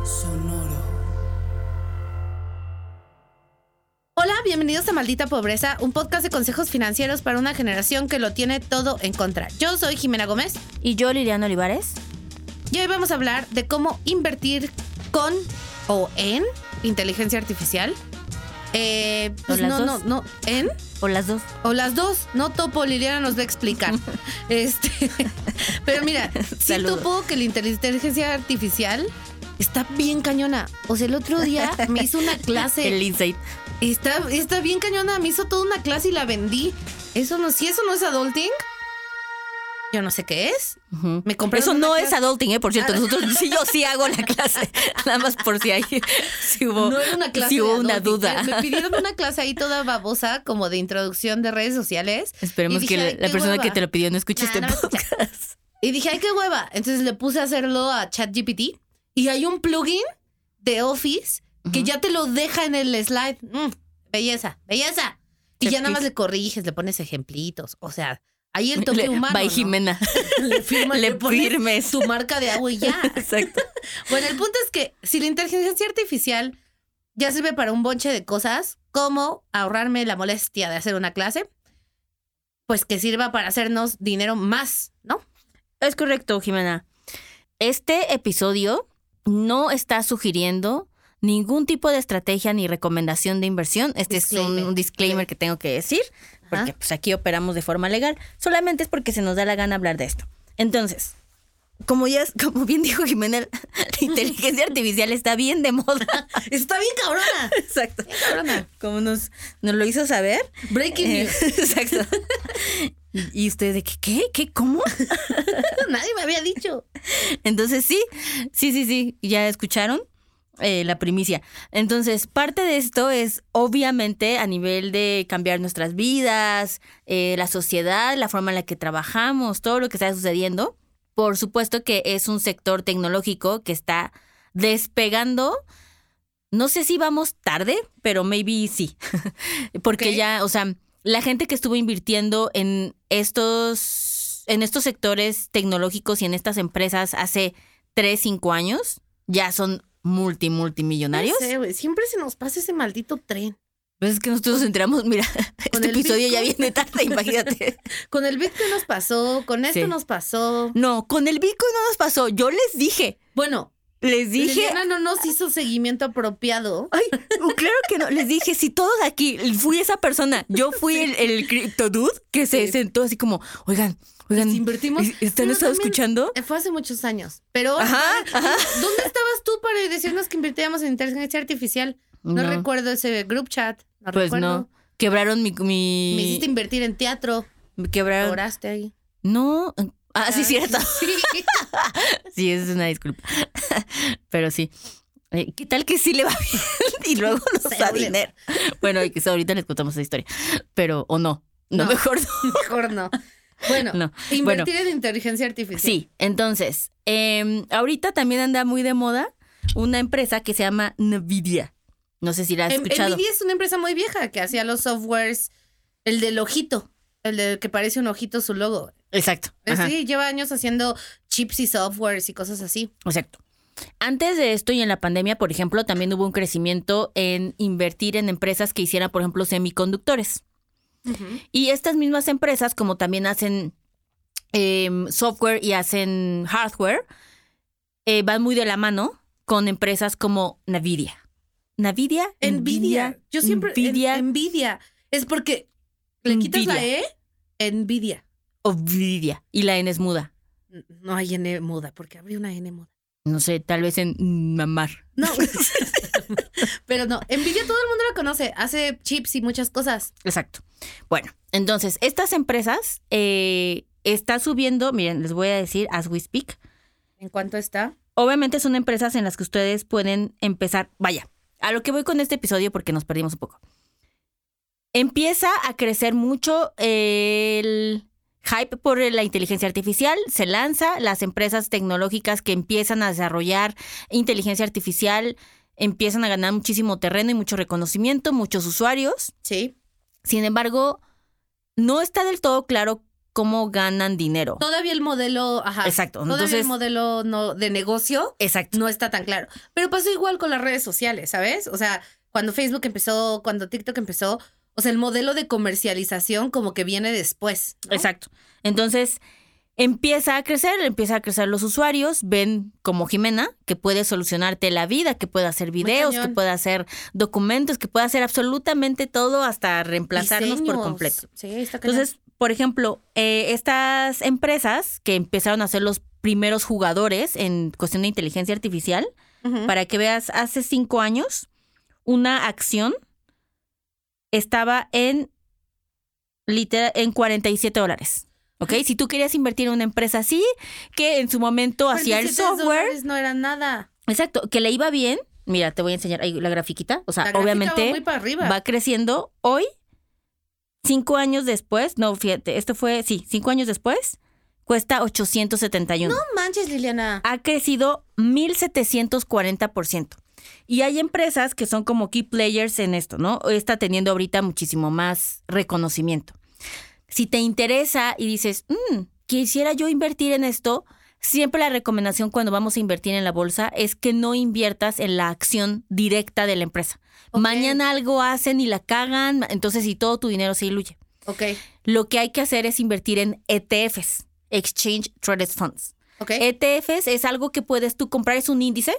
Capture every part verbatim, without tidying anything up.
Sonoro. Hola, bienvenidos a Maldita Pobreza, un podcast de consejos financieros para una generación que lo tiene todo en contra. Yo soy Jimena Gómez. Y yo, Liliana Olivares. Y hoy vamos a hablar de cómo invertir con o en inteligencia artificial. Eh, pues ¿O las no, dos? no, no, ¿en? O las dos. O las dos. No topo, Liliana nos va a explicar. este, pero mira, sí topo que la inteligencia artificial está bien cañona. O sea, el otro día me hizo una clase. El insight. Está, está bien cañona, me hizo toda una clase y la vendí. Eso no, si eso no es adulting, yo no sé qué es. Uh-huh. Me compraron Eso no una es clase. adulting, ¿eh? Por cierto, nosotros sí, yo sí hago la clase. Nada más por si hay, si hubo, No era una clase si hubo de una adulting. duda. Me pidieron una clase ahí toda babosa, como de introducción de redes sociales. Esperemos Y que dije, la, "Ay, la qué persona hueva". que te lo pidió no escuche Nah, este no me escucha. podcast. Y dije, ay, qué hueva. Entonces le puse a hacerlo a ChatGPT y hay un plugin de Office que Uh-huh. ya te lo deja en el slide. Mm, belleza, belleza. Y Chef ya nada más kiss. le corriges, le pones ejemplitos. O sea, ahí el toque Le- humano. By ¿no? Jimena. Le firmas, Le le pones firmes. tu marca de agua y ya. Exacto. Bueno, el punto es que si la inteligencia artificial ya sirve para un bonche de cosas, como ahorrarme la molestia de hacer una clase, pues que sirva para hacernos dinero más, ¿no? Es correcto, Jimena. Este episodio no está sugiriendo ningún tipo de estrategia ni recomendación de inversión. Este Disclaimer. es un, un disclaimer que tengo que decir, porque Ajá. pues aquí operamos de forma legal. Solamente es porque se nos da la gana hablar de esto. Entonces, como ya, como bien dijo Jimena, la inteligencia artificial está bien de moda. Está bien cabrona. Exacto. Bien cabrona. Como nos, nos lo hizo saber. Breaking Eh, news. exacto. Y, y ustedes de que, ¿qué? ¿Qué? ¿Cómo? Nadie me había dicho. Entonces sí, sí, sí, sí, ya escucharon eh, la primicia. Entonces, parte de esto es obviamente a nivel de cambiar nuestras vidas, eh, la sociedad, la forma en la que trabajamos, todo lo que está sucediendo. Por supuesto que es un sector tecnológico que está despegando. No sé si vamos tarde, pero maybe sí. Porque Ok. ya, o sea, la gente que estuvo invirtiendo en estos, en estos sectores tecnológicos y en estas empresas hace tres, cinco años, ya son multi, multimillonarios. No sé, güey. Siempre se nos pasa ese maldito tren. Pues es que nosotros nos enteramos, mira, Con este el episodio ya Bitcoin. viene tarde, imagínate. Con el Bitcoin nos pasó, con esto Sí. nos pasó. No, con el Bitcoin no nos pasó. Yo les dije, Bueno, les dije... Liliana no nos hizo seguimiento apropiado. Ay, claro que no. Les dije, si todos aquí, fui esa persona. Yo fui el, el crypto dude que se Sí. sentó así como, oigan, oigan, Pues invertimos. ¿están Pero estado también, escuchando? eh, Fue hace muchos años. Pero, Ajá, ajá. ¿dónde estabas tú para decirnos que invirtiéramos en inteligencia artificial? No, No. recuerdo ese group chat. No Pues recuerdo. no. Quebraron mi... mi Me hiciste invertir en teatro. quebraron... Oraste ahí. No. Ah, sí, cierto. Sí. Sí, es una disculpa. Pero sí. Eh, ¿Qué tal que sí le va bien? Y luego nos sé, da ole. dinero. Bueno, y que ahorita les contamos esa historia. Pero, o no. No, No. mejor no. Mejor no. Bueno, No. invertir en inteligencia artificial. Sí, entonces, eh, ahorita también anda muy de moda una empresa que se llama Nvidia. No sé si la has Em- escuchado. Nvidia es una empresa muy vieja que hacía los softwares, el del ojito, el de que parece un ojito su logo. Exacto. Eh, Ajá, Sí, lleva años haciendo chips y softwares y cosas así. exacto. Antes de esto y en la pandemia, por ejemplo, también hubo un crecimiento en invertir en empresas que hicieran, por ejemplo, semiconductores. Y estas mismas empresas, como también hacen eh, software y hacen hardware, eh, van muy de la mano con empresas como Nvidia. Nvidia, Nvidia. Yo siempre. Nvidia, en- Nvidia. Es porque le quitas la Nvidia. E, Nvidia. Nvidia. Y la N es muda. No hay N muda, porque habría una N muda. No sé, tal vez en mamar. No. Pero no, Nvidia todo el mundo la conoce. Hace chips y muchas cosas. Exacto. Bueno, entonces, estas empresas eh, está subiendo, miren, les voy a decir as we speak. ¿En cuánto está? Obviamente son empresas en las que ustedes pueden empezar, vaya, a lo que voy con este episodio porque nos perdimos un poco. Empieza a crecer mucho el hype por la inteligencia artificial, se lanza, las empresas tecnológicas que empiezan a desarrollar inteligencia artificial empiezan a ganar muchísimo terreno y mucho reconocimiento, muchos usuarios. Sí. Sin embargo, no está del todo claro cómo ganan dinero. Todavía el modelo, ajá. Exacto. Todavía Entonces, el modelo no, de negocio exacto. no está tan claro. Pero pasó igual con las redes sociales, ¿sabes? O sea, cuando Facebook empezó, cuando TikTok empezó, o sea, el modelo de comercialización como que viene después, ¿no? Exacto. Entonces, empieza a crecer, empieza a crecer los usuarios, ven como Jimena, que puede solucionarte la vida, que puede hacer videos, que puede hacer documentos, que puede hacer absolutamente todo hasta reemplazarnos Diseños. por completo. Sí, está cañón. Entonces, por ejemplo, eh, estas empresas que empezaron a ser los primeros jugadores en cuestión de inteligencia artificial, uh-huh. para que veas, hace cinco años, una acción estaba en, literal, en cuarenta y siete dólares. ¿Ok? Si tú querías invertir en una empresa así, que en su momento hacía el software. No era nada. Exacto, que le iba bien. Mira, te voy a enseñar ahí la grafiquita. O sea, la obviamente va, muy para arriba. va creciendo. Hoy, cinco años después, no, fíjate, esto fue, sí, cinco años después, cuesta ochocientos setenta y uno. No manches, Liliana. Ha crecido mil setecientos cuarenta por ciento. Y hay empresas que son como key players en esto, ¿no? Está teniendo ahorita muchísimo más reconocimiento. Si te interesa y dices, mmm, quisiera yo invertir en esto, siempre la recomendación cuando vamos a invertir en la bolsa es que no inviertas en la acción directa de la empresa. Okay. Mañana algo hacen y la cagan, entonces y todo tu dinero se diluye. Okay. Lo que hay que hacer es invertir en E T Fs, Exchange Traded Funds. Okay. E T Fs es algo que puedes tú comprar, es un índice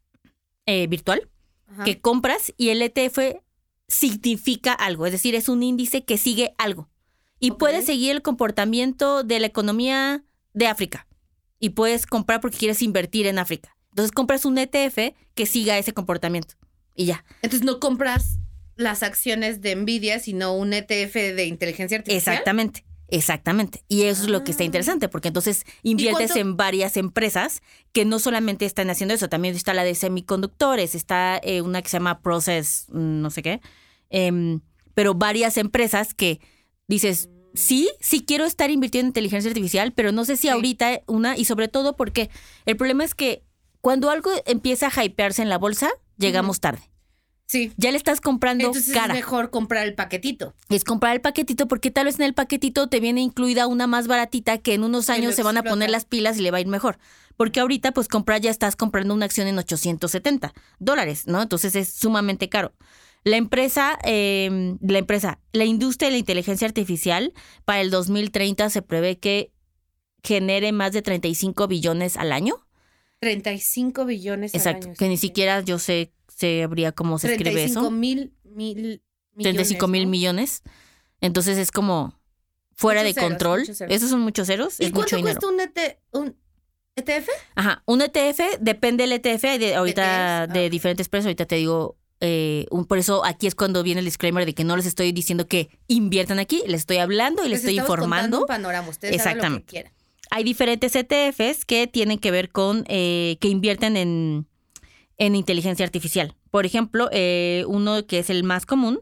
eh, virtual Ajá. que compras y el E T F significa algo, es decir, es un índice que sigue algo. Y okay. puedes seguir el comportamiento de la economía de África. Y puedes comprar porque quieres invertir en África. Entonces compras un E T F que siga ese comportamiento. Y ya. Entonces no compras las acciones de Nvidia, sino un E T F de inteligencia artificial. Exactamente, exactamente. Y eso ah. es lo que está interesante, porque entonces inviertes en varias empresas que no solamente están haciendo eso. También está la de semiconductores, está eh, una que se llama Process, no sé qué. Eh, pero varias empresas que dices, sí, sí quiero estar invirtiendo en inteligencia artificial, pero no sé si sí. ahorita una, y sobre todo porque el problema es que cuando algo empieza a hypearse en la bolsa, llegamos uh-huh. tarde. Sí. Ya le estás comprando Entonces cara. Es mejor comprar el paquetito. Es comprar el paquetito porque tal vez en el paquetito te viene incluida una más baratita que en unos años se van a poner las pilas y le va a ir mejor. Porque ahorita pues comprar ya estás comprando una acción en ochocientos setenta dólares, ¿no? Entonces es sumamente caro. La empresa, eh, la empresa, la industria de la inteligencia artificial para el dos mil treinta se prevé que genere más de treinta y cinco billones al año. treinta y cinco billones Exacto, al año. que sí. Ni siquiera yo sé sabría cómo se escribe eso. treinta y cinco mil mil millones. treinta y cinco mil millones. Entonces es como fuera muchos de ceros, control. Muchos ceros. Esos son muchos ceros. ¿Y es cuánto mucho dinero. cuesta un, E T, un E T F? Ajá, un E T F, depende del E T F, hay de, ahorita E T Fs, de ah. diferentes precios, ahorita te digo, eh, un, por eso aquí es cuando viene el disclaimer de que no les estoy diciendo que inviertan aquí, les estoy hablando y les, les estoy informando. Un panorama, ustedes exactamente. Hagan lo que quieran. Hay diferentes E T Fs que tienen que ver con, eh, que invierten en, en inteligencia artificial. Por ejemplo, eh, uno que es el más común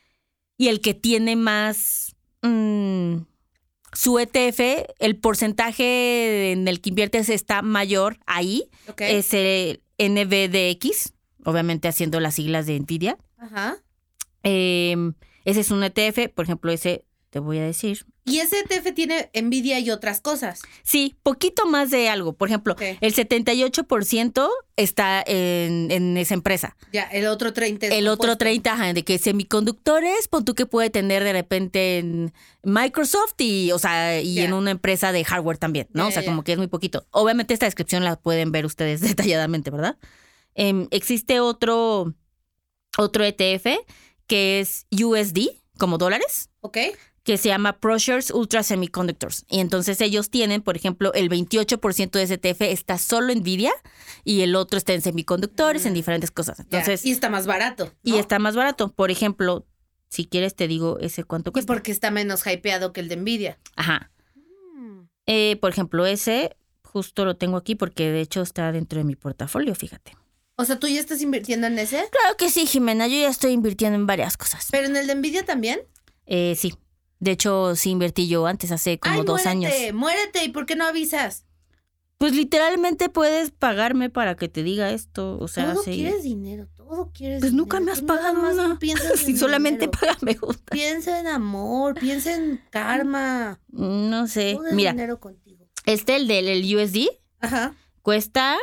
y el que tiene más... Mmm, su E T F, el porcentaje en el que inviertes está mayor ahí. Okay. Es el N V D X, obviamente haciendo las siglas de Nvidia. Ajá. Eh, ese es un E T F, por ejemplo, ese te voy a decir. ¿Y ese E T F tiene Nvidia y otras cosas? Sí, poquito más de algo. Por ejemplo, okay. el setenta y ocho por ciento está en, en esa empresa. Ya, el otro treinta por ciento. El otro treinta por ciento, ajá, de que semiconductores, pon tú que puede tener de repente en Microsoft y, o sea, y yeah. en una empresa de hardware también, ¿no? Yeah, o sea, yeah. como que es muy poquito. Obviamente esta descripción la pueden ver ustedes detalladamente, ¿verdad? Eh, existe otro, otro E T F que es U S D, como dólares. Ok. Que se llama ProShares Ultra Semiconductors. Y entonces ellos tienen, por ejemplo, el veintiocho por ciento de ese E T F está solo en Nvidia y el otro está en semiconductores, mm. en diferentes cosas. Entonces, yeah. Y está más barato, ¿no? Y está más barato. Por ejemplo, si quieres te digo ese cuánto cuesta. Y porque está menos hypeado que el de Nvidia. Ajá. Mm. Eh, por ejemplo, ese justo lo tengo aquí porque de hecho está dentro de mi portafolio, fíjate. O sea, ¿tú ya estás invirtiendo en ese? Claro que sí, Jimena. Yo ya estoy invirtiendo en varias cosas. ¿Pero en el de Nvidia también? Eh, sí. De hecho, sí invertí yo antes, hace como Ay, dos muérete, años. Muérete, ¿y por qué no avisas? Pues literalmente puedes pagarme para que te diga esto. O sea, todo sí. quieres dinero, todo quieres Pues dinero. nunca me has Tú pagado nada más nada. piensas Si en solamente dinero. paga me gusta. Piensa en amor, piensa en karma. No sé. Todo es Mira, dinero contigo. este, el del el U S D, Ajá. cuesta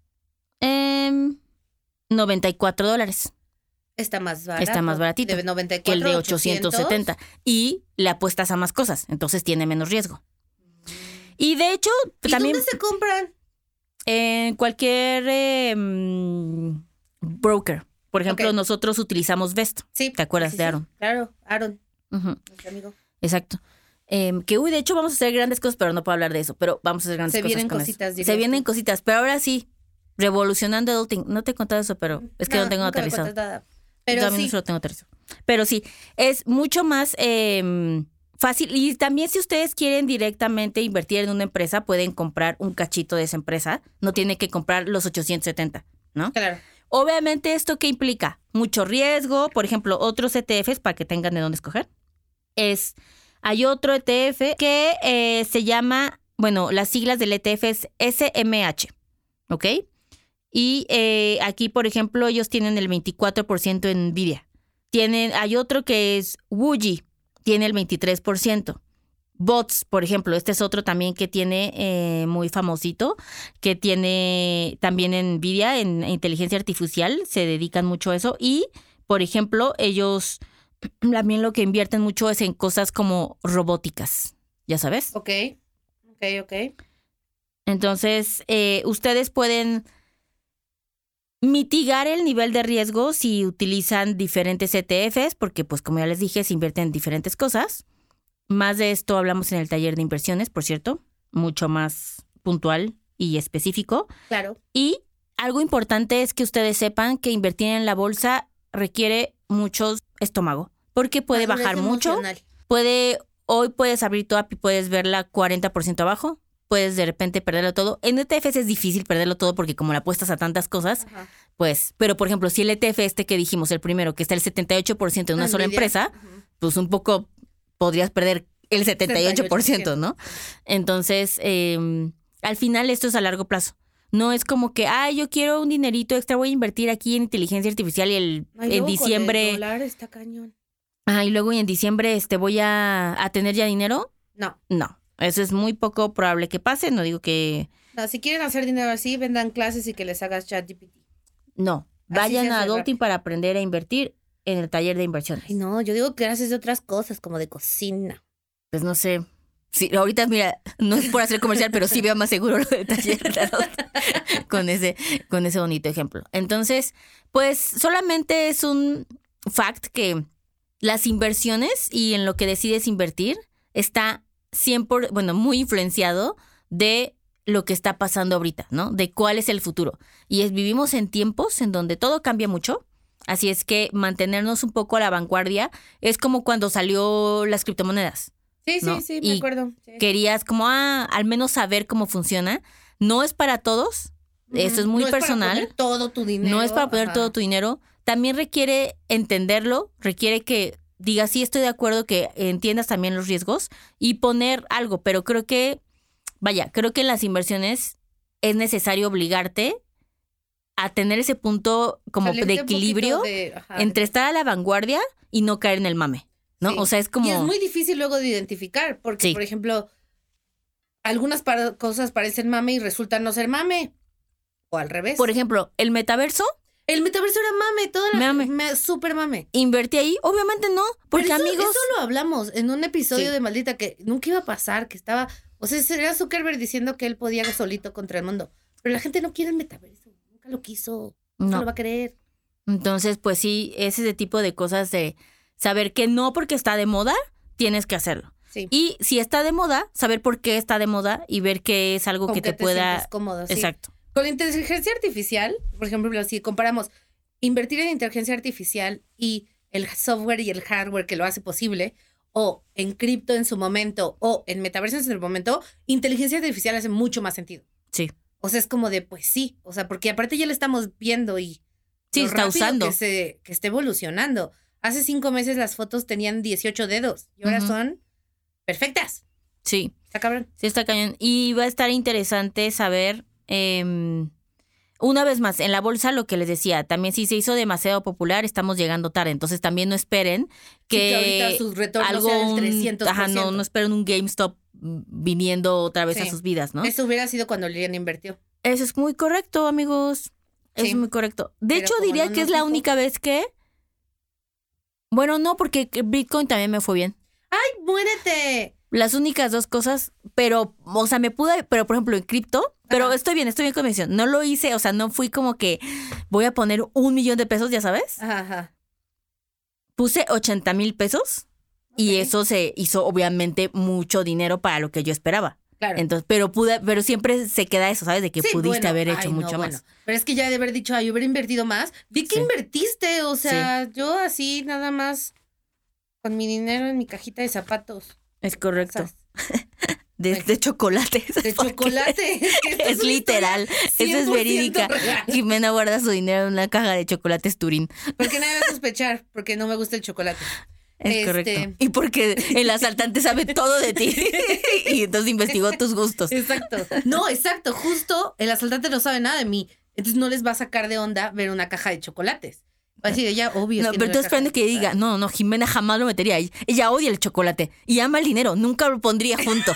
em, noventa y cuatro dólares. Está más barato. Está más baratito De noventa y que el cuatro de a ochocientos setenta. Y le apuestas a más cosas, entonces tiene menos riesgo. Y de hecho, ¿Y también dónde se compran? en cualquier em, broker. Por ejemplo, Ok. nosotros utilizamos Vest. Sí. ¿Te acuerdas sí, de sí. Aaron? Claro, Aaron, Ujú, nuestro amigo. exacto. Em, que, uy, de hecho vamos a hacer grandes cosas, pero no puedo hablar de eso. Pero vamos a hacer grandes Se cosas vienen con cositas, eso. dirías Se vienen tú. cositas, pero ahora sí, revolucionando adulting. No te he contado eso, pero es que no, tengo nunca me aterrizado. cuentas nada. Pero También sí. no se lo tengo aterrizado. Pero sí, es mucho más em, fácil. Y también si ustedes quieren directamente invertir en una empresa, pueden comprar un cachito de esa empresa. No tienen que comprar los ochocientos setenta, ¿no? Claro. Obviamente, ¿esto qué implica? Mucho riesgo. Por ejemplo, otros E T Fs, para que tengan de dónde escoger, es... Hay otro E T F que eh, se llama, bueno, las siglas del E T F es S M H, ¿ok? Y eh, aquí, por ejemplo, ellos tienen el veinticuatro por ciento en Nvidia. Tienen, hay otro que es Wuji, tiene el veintitrés por ciento. Bots, por ejemplo, este es otro también que tiene eh, muy famosito, que tiene también en Nvidia, en inteligencia artificial, se dedican mucho a eso. Y, por ejemplo, ellos también lo que invierten mucho es en cosas como robóticas, ¿ya sabes? Ok. Ok, ok. Entonces, eh, ustedes pueden mitigar el nivel de riesgo si utilizan diferentes E T Fs, porque pues como ya les dije, se invierten en diferentes cosas. Más de esto hablamos en el taller de inversiones, por cierto, mucho más puntual y específico. Claro. Y algo importante es que ustedes sepan que invertir en la bolsa requiere mucho estómago, porque puede Madurez bajar mucho. emocional. Puede, hoy puedes abrir tu app y puedes verla cuarenta por ciento abajo. Puedes de repente perderlo todo. En E T Fs es difícil perderlo todo porque como le apuestas a tantas cosas, Ajá. pues, pero por ejemplo, si el E T F este que dijimos, el primero, que está el setenta y ocho por ciento de una sola Nvidia. empresa, Ujú. pues un poco podrías perder el setenta y ocho por ciento, ¿no? Entonces, eh, al final esto es a largo plazo. No es como que, ah, yo quiero un dinerito extra, voy a invertir aquí en inteligencia artificial y el, Ay, en luego con diciembre... el dólar está cañón. Ah, y luego en diciembre este, voy a, a tener ya dinero. No. No, eso es muy poco probable que pase. No digo que No, si quieren hacer dinero así, vendan clases y que les hagas ChatGPT. no. Así Vayan se a hace Adulting para aprender a invertir en el taller de inversiones. Ay, no, yo digo que haces de otras cosas, como de cocina. Pues no sé. Sí, ahorita, mira, no es por hacer comercial, pero sí veo más seguro lo del taller de Adulting con ese, con ese bonito ejemplo. Entonces, pues solamente es un fact que las inversiones y en lo que decides invertir está siempre, bueno, muy influenciado de lo que está pasando ahorita, ¿no? De cuál es el futuro. Y es, vivimos en tiempos en donde todo cambia mucho, así es que mantenernos un poco a la vanguardia es como cuando salió las criptomonedas. Sí, sí, ¿No? sí, me Y acuerdo. Sí. Querías como, ah, al menos saber cómo funciona. No es para todos, esto es muy no personal. Es para poner todo tu dinero. No es para poner Ajá. todo tu dinero. También requiere entenderlo, requiere que digas, sí, estoy de acuerdo, que entiendas también los riesgos y poner algo. Pero creo que, vaya, creo que en las inversiones es necesario obligarte a tener ese punto como Salirte de un poquito equilibrio de- ajá, entre de- estar a la vanguardia y no caer en el mame, ¿no? Sí. O sea, es como... Y es muy difícil luego de identificar, porque, Sí. por ejemplo, algunas para- cosas parecen mame y resultan no ser mame. O al revés. Por ejemplo, el metaverso, el metaverso era mame, toda la Mame. me- súper mame. invertí ahí, obviamente no, porque Pero eso, amigos... eso lo hablamos en un episodio Sí. de Maldita que nunca iba a pasar, que estaba... O sea, era Zuckerberg diciendo que él podía solito contra el mundo. Pero la gente no quiere el metaverso. Nunca lo quiso. No, No. lo va a querer. Entonces, pues sí, es ese tipo de cosas de saber que no porque está de moda, tienes que hacerlo. Sí. Y si está de moda, saber por qué está de moda y ver que es algo Con que que te pueda... sientas cómodo, sí. Exacto. Con la inteligencia artificial, por ejemplo, si comparamos invertir en inteligencia artificial y el software y el hardware que lo hace posible, o en cripto en su momento, o en metaverso en su momento, inteligencia artificial hace mucho más sentido. Sí. O sea, es como de, pues sí, o sea, porque aparte ya lo estamos viendo y Sí, lo está rápido usando. Que, se, que está evolucionando. Hace cinco meses las fotos tenían dieciocho dedos y ahora Ujú. son perfectas. Sí. Está cabrón. Sí, está cañón. Y va a estar interesante saber, eh, una vez más, en la bolsa lo que les decía, también si se hizo demasiado popular, estamos llegando tarde. Entonces también no esperen que, sí, que ahorita sus retornos algo, sean del trescientos por ciento. Ajá, no, no esperen un GameStop viniendo otra vez sí. a sus vidas, ¿no? Eso hubiera sido cuando Liliana invirtió. Eso es muy correcto, amigos. Eso sí. es muy correcto. De Pero hecho, diría no que es la dijo... única vez que... Bueno, no, porque Bitcoin también me fue bien. ¡Ay, muérete! Las únicas dos cosas, pero, o sea, me pude, pero por ejemplo en cripto, pero Ajá. estoy bien, estoy bien con mi decisión. No lo hice, o sea, no fui como que voy a poner un millón de pesos, ya sabes. Ajá. Puse ochenta mil pesos okay. y eso se hizo obviamente mucho dinero para lo que yo esperaba. Claro. Entonces, pero pude, pero siempre se queda eso, ¿sabes? De que sí, pudiste bueno, haber hecho ay, mucho no, más. Bueno. Pero es que ya de haber dicho, ay, hubiera invertido más. Vi que sí. invertiste, o sea, sí. yo así nada más con mi dinero en mi cajita de zapatos. Es correcto. De, de chocolates. De chocolate. Es, es, es literal. Eso es verídica. Real. Jimena guarda su dinero en una caja de chocolates Turín. Porque nadie va a sospechar, porque no me gusta el chocolate. Es este... correcto. Y porque el asaltante sabe todo de ti. Y entonces investigó tus gustos. Exacto. No, exacto. Justo el asaltante no sabe nada de mí. Entonces no les va a sacar de onda ver una caja de chocolates. Va a decir, ella, obvio. No, pero estoy esperando que diga, no, no, Jimena jamás lo metería. Ella odia el chocolate y ama el dinero. Nunca lo pondría junto.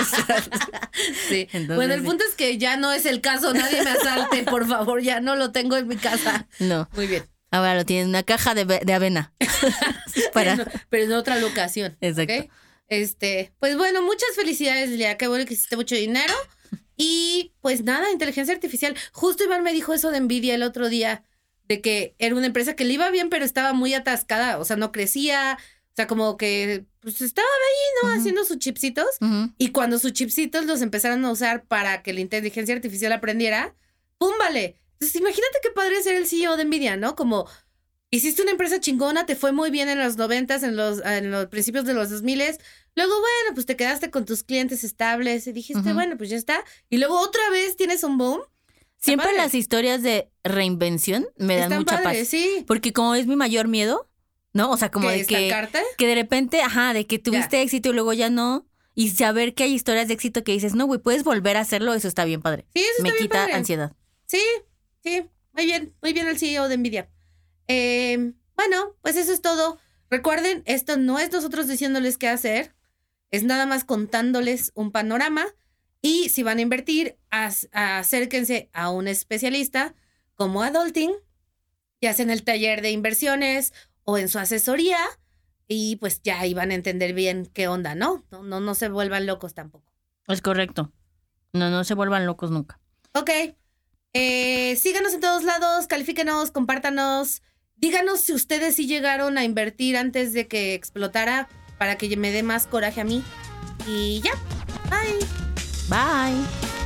Sí. Entonces, bueno, el punto es que ya no es el caso. Nadie me asalte, por favor. Ya no lo tengo en mi casa. No. Muy bien. Ahora lo tiene en una caja de, de avena. Para... pero, pero en otra locación. Exacto. ¿Okay? Este, pues bueno, muchas felicidades, Lía. Qué bueno que hiciste mucho dinero. Y pues nada, inteligencia artificial. Justo Iván me dijo eso de Nvidia el otro día. De que era una empresa que le iba bien, pero estaba muy atascada. O sea, no crecía. O sea, como que pues estaba ahí, ¿no? Uh-huh. Haciendo sus chipsitos. Uh-huh. Y cuando sus chipsitos los empezaron a usar para que la inteligencia artificial aprendiera, ¡pum, vale! Entonces, imagínate qué padre ser el C E O de Nvidia, ¿no? Como hiciste una empresa chingona, te fue muy bien en los noventas, en los, en los principios de los dos miles. Luego, bueno, pues te quedaste con tus clientes estables y dijiste, uh-huh. bueno, pues ya está. Y luego otra vez tienes un boom. Siempre padre. Las historias de reinvención me dan Están mucha padre, paz. Sí. Porque como es mi mayor miedo, ¿no? O sea, como de que, que de repente, ajá, de que tuviste ya. éxito y luego ya no. Y saber que hay historias de éxito que dices, no, güey, puedes volver a hacerlo, eso está bien padre. Sí, eso me está bien quita padre. ansiedad. Sí, sí, muy bien, muy bien el C E O de Nvidia. Eh, bueno, pues eso es todo. Recuerden, esto no es nosotros diciéndoles qué hacer, es nada más contándoles un panorama. Y si van a invertir, as, acérquense a un especialista como Adulting, ya sea en el taller de inversiones o en su asesoría, y pues ya ahí van a entender bien qué onda, ¿no? No, no, no se vuelvan locos tampoco. Es correcto. No, no se vuelvan locos nunca. Ok. Eh, síganos en todos lados, califíquenos, compártanos. Díganos si ustedes sí llegaron a invertir antes de que explotara para que me dé más coraje a mí. Y ya. Bye. Bye.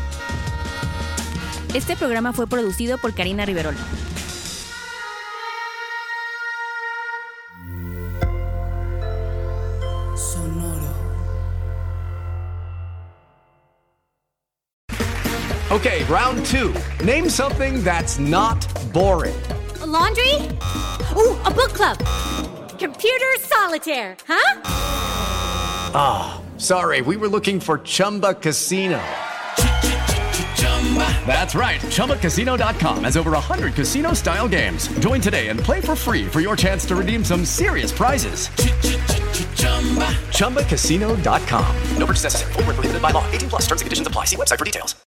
Este programa fue producido por Karina Riverol. Sonoro. Okay, round two. Name something that's not boring. A laundry? Ooh, a book club. Computer solitaire, huh? Ah. Sorry, we were looking for Chumba Casino. That's right. Chumba Casino dot com has over one hundred casino-style games. Join today and play for free for your chance to redeem some serious prizes. Chumba Casino dot com. No purchase necessary. Void where prohibited by law. eighteen plus. Terms and conditions apply. See website for details.